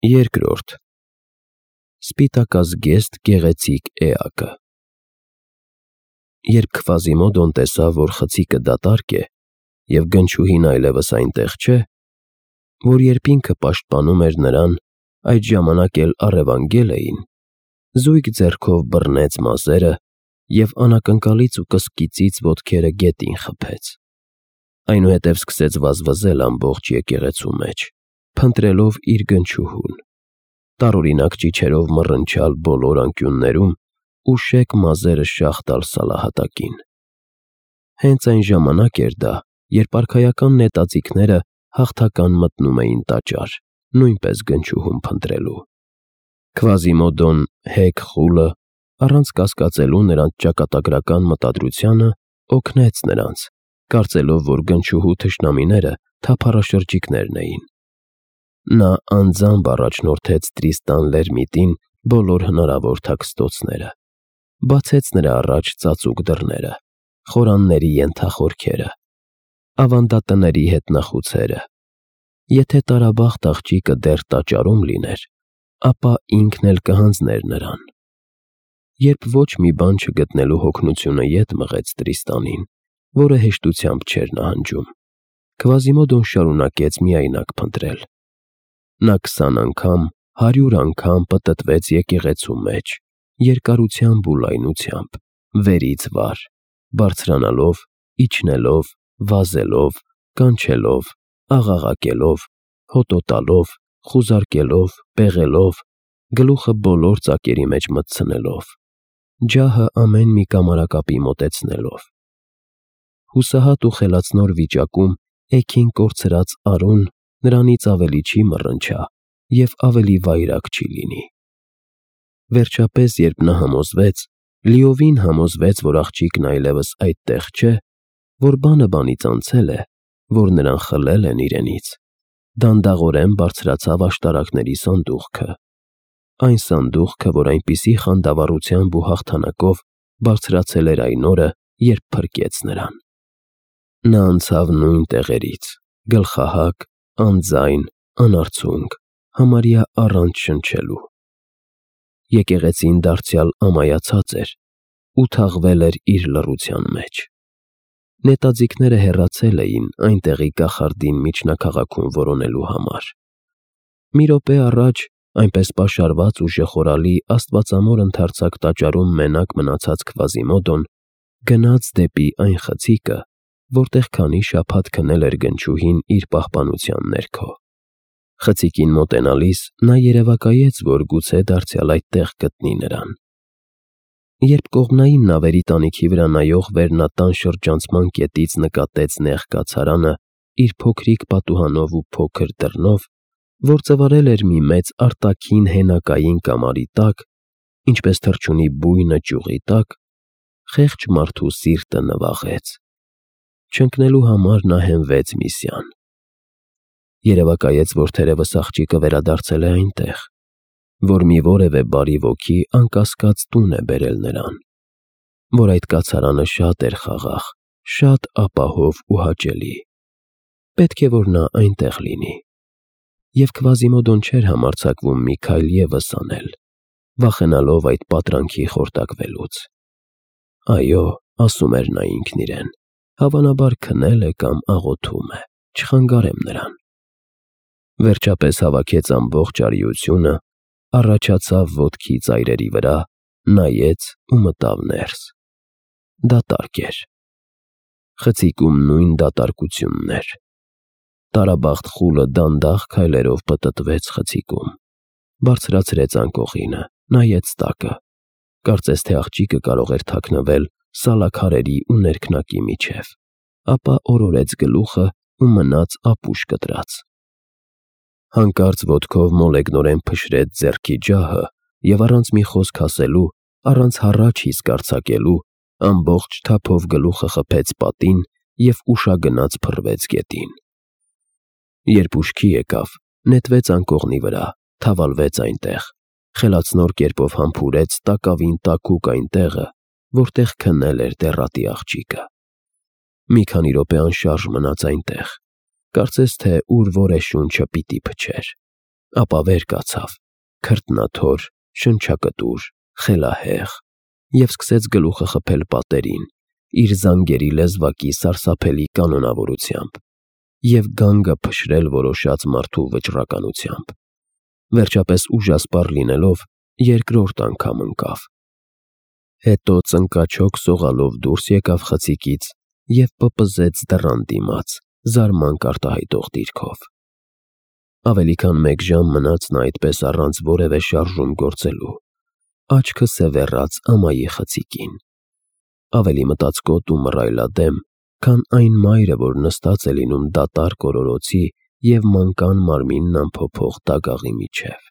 Երկրորդ Սպիտակազգեստ գեղեցիկ էակը։ Երբ Քվազիմոդոն տեսավ, որ խցիկը դատարկ է, և գնչուհին այլևս այնտեղ չէ, որ երբ ինքը պաշտպանում էր նրան, այդ ժամանակ էլ առևանգել էին, զույգ ձեռքով բռնեց մազերը և անակնկալից ու կսկիծից ոտքերը գետին խփեց։ Այնուհետև սկսեց վազվզել ամբողջ եկեղեցու մեջ, փնտրելով իր գնչուհուն, տարօրինակ ճիչերով մռնչալ բոլոր անկյուններում ու շեկ մազերը շաղ տալ սալահատակին։ Հենց այն ժամանակ էր դա, երբ արքայական նետաձիգները հաղթական մտնում էին տաճար, նույնպես գնչուհուն փնտրելու։ Քվազիմոդոն հեգ խուլը, առանց կասկածելու նրանց ճակատագրական մտադրությանը, օգնեց նրանց, կարծելով, որ գնչուհու թշնամիները թափառաշրջիկներն էին։ Նա անձամբ առաջնորդեց Տրիստան Լերմիտին բոլոր հնարավոր թաքստոցները, բացեց նրա առաջ ծածուկ դռները, խորանների ենթախորքերը, ավանդատների հետնախուցերը։ Եթե տարաբախտ աղջիկը դեռ տաճարում լիներ, ապա ինքն էլ կհանձներ նրան։ Երբ ոչ մի բան չգտնելու հոգնությունը ետ մղեց Տրիստանին, որը հեշտությամբ չէր նահանջում, Քվազիմոդոն շարունակեց միայնակ փնտրել։ Նա 20 անգամ, 100 անգամ պտտվեց եկեղեցու մեջ, երկարությամբ ու լայնությամբ, վերից վար, բարձրանալով, իջնելով, վազելով, կանչելով, աղաղակելով, հոտոտալով, խուզարկելով, պեղելով, գլուխը բոլոր ծակերի մեջ մտցնելով, ջահը ամեն մի կամարակապի մոտեցնելով։ Հուսահատ ու խելացնոր վիճակում էգին կորցրած արուն նրանից ավելի չի մռնչա և ավելի վայրագ չի լինի։ Վերջապես, երբ նա համոզվեց, լիովին համոզվեց, որ աղջիկն այլևս այդտեղ չէ, որ բանը բանից անցել է, որ նրան խլել են իրենից, դանդաղորեն բարձրացավ աշտարակների սանդուղքը, այն սանդուղքը, որ այնպիսի խանդավառությամբ ու հաղթանակով բարձրացել էր այն օրը, երբ փրկեց նրան։ Նա անցավ նույն տեղերից, գլխահակ, անձայն, անարցունք, համարյա առանց շնչելու։ Եկեղեցին դարձյալ ամայացած էր ու թաղվել էր իր լռության մեջ։ Նետաձիգները հեռացել էին այնտեղի կախարդին միջնաքաղաքում որոնելու համար։ Մի րոպե առաջ այնպես պաշարված ու ժխորալի աստվածամոր ընդարձակ տաճարում մենակ մնացած Քվազիմոդոն գնաց դեպի այն խցիկը, որտեղ քանի շաբաթ քնել էր գնչուհին իր պահպանության ներքո։ Խցիկին մոտենալիս նա երևակայեց, որ գուցե դարձյալ այդտեղ գտնի նրան։ Երբ կողմնային նավերի տանիքի վրա նայող վերնատան շրջանցման կետից նկատեց նեղ կացարանը իր փոքրիկ պատուհանով ու փոքր դռնով, որ ծվարել էր մի մեծ արտաքին հենակային կամարի տակ, ինչպես թռչունի բույնը ճյուղի տակ, խեղճ մարդու սիրտը նվաղեց։ Չընկնելու համար նա հենվեց մի սյան։ Երևակայեց, որ թերևս աղջիկը վերադարձել է այնտեղ, որ մի որևէ բարի ոգի անկասկած տուն է բերել նրան, որ այդ կացարանը շատ էր խաղաղ, շատ ապահով ու հաճելի։ Պետք է, որ նա այնտեղ լինի։ Եվ Քվազիմոդոն չէր համարձակվում մի քայլ ևս անել, վախենալով այդ պատրանքի խորտակվելուց։ Այո, ասում էր նա ինքն իրեն, հավանաբար քնել է կամ աղոթում է, չխանգարեմ նրան։ Վերջապես հավաքեց ամբողջ արիությունը, առաջացավ ոտքի ծայրերի վրա, նայեց ու մտավ ներս։ Դատարկ էր։ Խցիկում նույն դատարկությունն էր։ Տարաբախտ խուլը դանդաղ քայլերով պտտվեց խցիկում, բարձրացրեց անկողինը, նայեց տակը, կարծես թե աղջիկը կարող էր թաքնվել սալաքարերի ու ներքնակի միջև, ապա օրորեց գլուխը ու մնաց ապուշ կտրած։ Հանկարծ ոտքով մոլեգնորեն փշրեց ձեռքի ջահը և առանց մի խոսք ասելու, առանց հառաչ հիսկ արձակելու, ամբողջ թափով գլուխը խփեց պատին և ուշագնաց փռվեց գետին։ Երբ ուշքի եկավ, նետվեց անկողնի վրա, թավալվեց այնտեղ, խելացնոր կերպով համբուրեց տակավին տաքուկ այն տեղը, որտեղ քնել էր դեռատի աղջիկը։ Մի քանի րոպե անշարժ մնաց այնտեղ, կարծես թե ուր որե շունչը պիտի փչեր։ ապա վեր կացավ, քրտնաթոր, շնչակտուր, խելահեղ, և սկսեց գլուխը խփել պատերին, իր զանգերի լեզվակի սարսափելի կանոնավորությամբ և գանգը փշրել որոշած մարդու վճռականությամբ։ Վերջապես ուժասպառ լինելով երկրորդ անգամ ընկավ։ Հետո ծնկաչոք սողալով դուրս եկավ խցիկից և պպզեց դռան դիմաց, զարմանք արտահայտող դիրքով։ Ավելի քան 1 ժամ մնաց նա այդպես առանց որևէ շարժում գործելու, աչքը սևեռած ամայի խցիկին։ Ավելի մտածկոտ ու մռայլադեմ, քան այն մայրը, որ նստած է լինում դատարկ օրորոցի և մանկան մարմինն ամփոփող դագաղի միջև։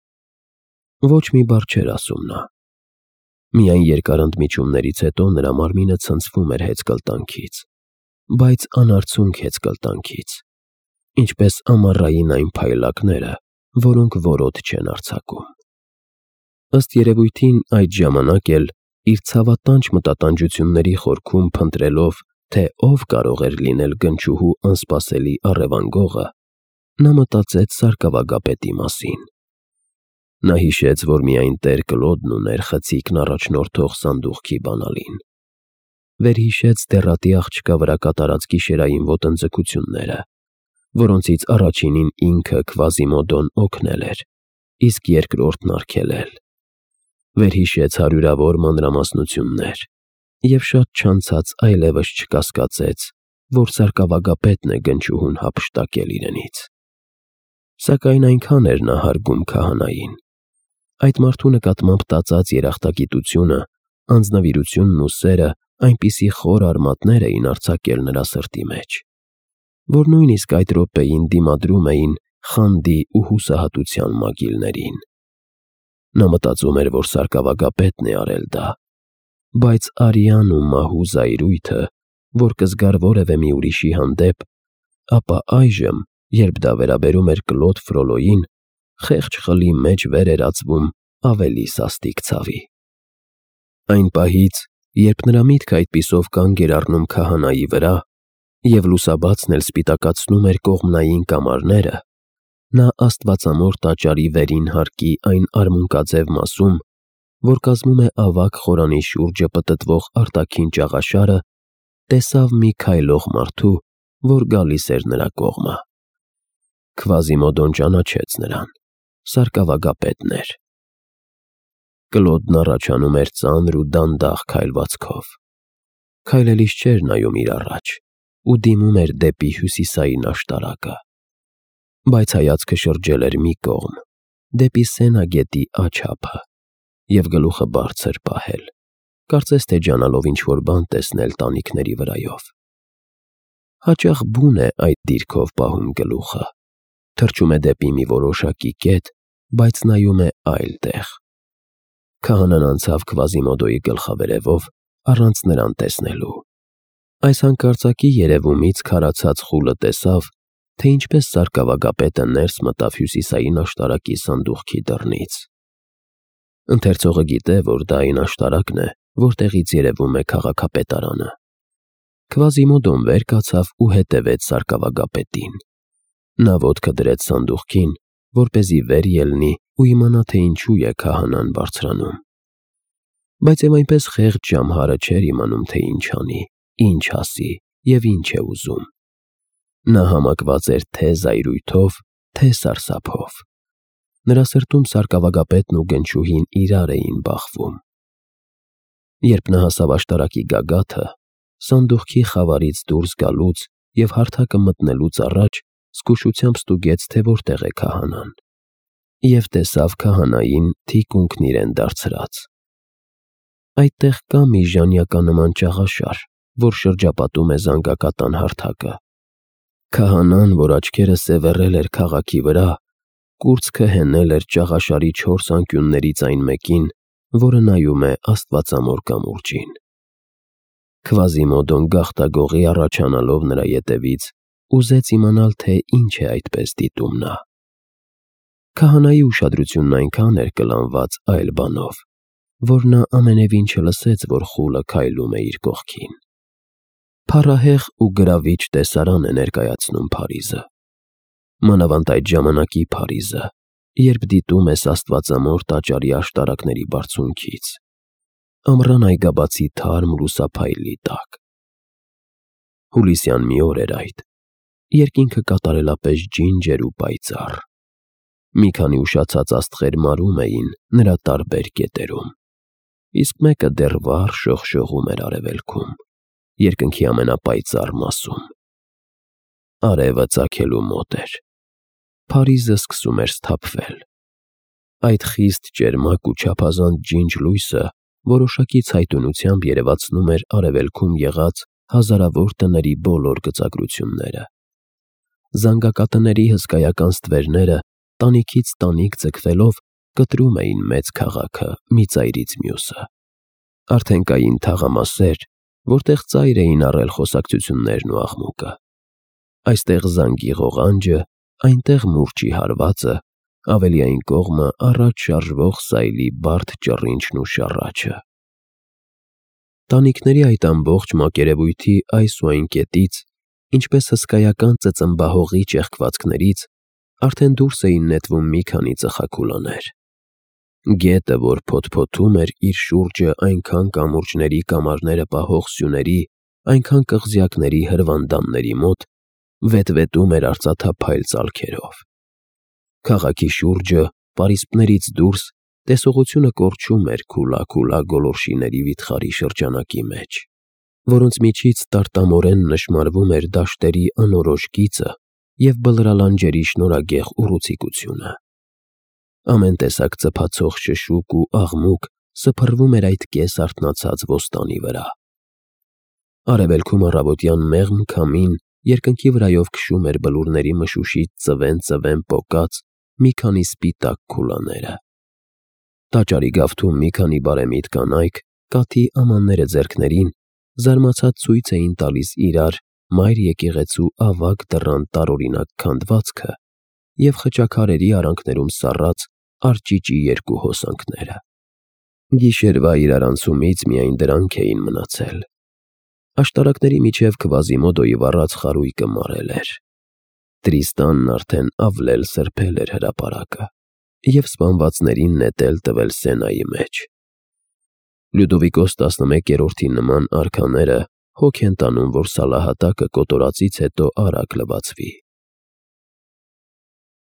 Ոչ մի բառ չէր ասում նա։ Միայն երկար ընդմիջումներից հետո նրա մարմինը ցնցվում էր հեծկլտանքից, բայց անարցունք հեծկլտանքից, ինչպես ամառային այն փայլակները, որոնք որոտ չեն արձակում։ Ըստ երևույթին այդ ժամանակ էլ, իր ցավատանչ մտատանջությունների խորքում փնտրելով, թե ով կարող էր լինել գնչուհու անսպասելի առևանգողը, նա մտածեց սարկավագապետի մասին։ Նա հիշեց, որ միայն տեր Կլոդն ուներ խցիկն առաջնորդող սանդուղքի բանալին։ Վերհիշեց դեռատի աղջկա վրա կատարած գիշերային ոտնձգությունները, որոնցից առաջինին ինքը Քվազիմոդոն օգնել էր, իսկ երկրորդն արգելել։ Վերհիշեց հարյուրավոր մանրամասնություններ և շատ չանցած այլևս չկասկածեց, որ սարկավագապետն է գնչուհուն հափշտակել իրենից։ Սակայն այնքան էր նա հարգում քահանային։ Այդ մարդու նկատմամբ տածած երախտագիտությունը, անձնվիրությունն ու սերը այնպիսի խոր արմատներ էին արձակել նրա սրտի մեջ, որ նույնիսկ այդ րոպեին դիմադրում էին խանդի ու հուսահատության մագիլներին։ Նա մտածում էր, որ սարկավագապետն է արել դա, բայց արյան ու մահու զայրույթը, որ կզգար որևէ մի ուրիշի հանդեպ, ապա այժմ, երբ դա վերաբերում էր Կլոդ Ֆրոլոյին, խեղճ խլի մեջ վեր էր ածվում ավելի սաստիկ ցավի։ Այն պահից, երբ նրա միտքը այդպիսով կանգ էր առնում քահանայի վրա, և լուսաբացն էլ սպիտակացնում էր կողմնային կամարները, նա աստվածամոր տաճարի վերին հարկի այն արմունկաձև մասում, որ կազմում է ավագ խորանի շուրջը պտտվող արտաքին ճաղաշարը, տեսավ մի քայլող մարդու, որ գալիս էր նրա կողմը։ Քվազիմոդոն ճանաչեց նրան, սարկավագապետն էր։ Կլոդն առաջանում էր ծանր ու դանդաղ քայլվածքով։ Քայլելիս չէր նայում իր առաջ ու դիմում էր դեպի հյուսիսային աշտարակը, բայց հայացքը շրջել էր մի կողմ, դեպի Սենա գետի աջ ափը, և գլուխը բարձր պահել, կարծես թե ջանալով ինչ-որ բան տեսնել տանիքների վրայով։ Հաճախ բուն է այդ դիրքով պահում գլուխը, թռչում է դեպի մի որոշակի կետ, բայց նայում է այլ տեղ։ Քահանան անցավ Քվազիմոդոյի գլխավերևով, առանց նրան տեսնելու։ Այս հանկարծակի երևումից քարացած խուլը տեսավ, թե ինչպես սարկավագապետը ներս մտավ հյուսիսային աշտարակի սանդուղքի դռնից։ Ընթերցողը գիտե, որ դա այն աշտարակն է, որտեղից երևում է քաղաքապետարանը։ Քվազիմոդոն վեր կացավ ու հետևեց սարկավագապետին։ Նա ոտքը դրեց սանդուղքին, որպեսզի վեր ելնի ու իմանա, թե ինչու է քահանան բարձրանում։ Բայց և այնպես խեղճ ժամհարը չէր իմանում, թե ինչ անի, ինչ ասի և ինչ է ուզում։ Նա համակված էր թե զայրույթով, թե սարսափով։ Նրա սրտում սարկավագապետն ու գնչուհին իրար էին բախվում։ Երբ նա հասավ աշտարակի գագաթը, սանդուղքի խավարից դուրս գալուց և հարթակը մտնելուց առաջ զգուշությամբ ստուգեց, թե որտեղ է քահանան, և տեսավ քահանային թիկունքն իրեն դարձրած։ Այդտեղ կա մի ժանյականման ճաղաշար, որ շրջապատում է զանգակատան հարթակը։ Քահանան, որ աչքերը սևեռել էր քաղաքի վրա, կուրծքը հենել էր ճաղաշարի 4 անկյուններից այն մեկին, որը նայում է աստվածամոր կամուրջին։ Քվազիմոդոն գաղտագողի առաջանալով նրա ետևից, ուզեց իմանալ, թե ինչ է այդպես դիտում նա։ Քահանայի ուշադրությունն այնքան էր կլանված այլ բանով, որ նա ամենևին չլսեց, որ խուլը քայլում է իր կողքին։ Փառահեղ ու գրավիչ տեսարան է ներկայացնում Փարիզը։ Մանավանդ այդ ժամանակի Փարիզը, երբ դիտում ես աստվածամոր տաճարի աշտարակների բարձունքից, ամռան այգաբացի թարմ լուսափայլի տակ։ Հուլիսյան մի օր էր այդ, երկինքը կատարելապես ջինջեր ու պայծառ։ Մի քանի ուշացած աստղեր մարում էին նրա տարբեր կետերում, իսկ մեկը դեռ վառ շողշողում էր արևելքում, երկնքի ամենապայծառ մասում։ Արևը ծագելու մոտ էր։ Փարիզը սկսում էր սթափվել։ Այդ խիստ ճերմակ ու չափազանց ջինջ լույսը որոշակի ցայտունությամբ երևացնում էր արևելքում եղած հազարավոր տների բոլոր գծագրությունները։ Զանգակատների հսկայական ստվերները տանիքից տանիք ձգվելով կտրում էին մեծ քաղաքը մի ծայրից մյուսը։ Արդեն կային թաղամասեր, որտեղ ծայր էին առել խոսակցություններն ու աղմուկը։ Այստեղ զանգի ղողանջը, այնտեղ մուրճի հարվածը, ավելի այն կողմը առաջ շարժվող սայլի բարդ ճռինչն ու շառաչը։ Տանիքների այդ ամբողջ մակերևույթի այս ու այն կետից, ինչպես հսկայական ծծմբահողի ճեղքվածքներից, արդեն դուրս էին նետվում մի քանի ծխաքուլաներ։ Գետը, որ փոթփոթում էր իր շուրջը այնքան կամուրջների կամարները պահող սյուների, այնքան կղզյակների հրվանդանների մոտ, վետվետում էր արծաթափայլ ծալքերով։ Քաղաքի շուրջը, պարիսպներից դուրս, տեսողությունը կորչում էր քուլա գոլորշիների վիթխարի շրջանակի մեջ, որոնց միջից տարտամորեն նշմարվում էր դաշտերի անորոշ գիծը և բլրալանջերի շնորհագեղ ուռուցիկությունը։ Ամեն տեսակ ծփացող շշուկ ու աղմուկ սփռվում էր այդ կես-արթնացած ոստանի վրա։ Արևելքում առավոտյան մեղմ քամին երկնքի վրայով քշում էր բլուրների մշուշից ծվեն պոկած մի քանի սպիտակ քուլաները։ Տաճարի գավթում մի քանի բարեմիտ կանայք, կաթի ամանները ձեռքներին, զարմացած ցույց էին տալիս իրար մայր եկեղեցու ավագ դռան տարօրինակ քանդվածքը և խճաքարերի արանքներում սառած արճիճի երկու հոսանքները։ Գիշերվա իրարանցումից միայն դրանք էին մնացել։ Աշտարակների միջև Քվազիմոդոյի վառած խարույկը մարել էր։ Տրիստանն արդեն ավլել սրբել էր հրապարակը և սպանվածներին նետել տվել Սենայի մեջ։ Լյուդովիկոս 11-րդի նման արքաները հոգ են տանում, որ սալահատակը կոտորածից հետո արագ լվացվի։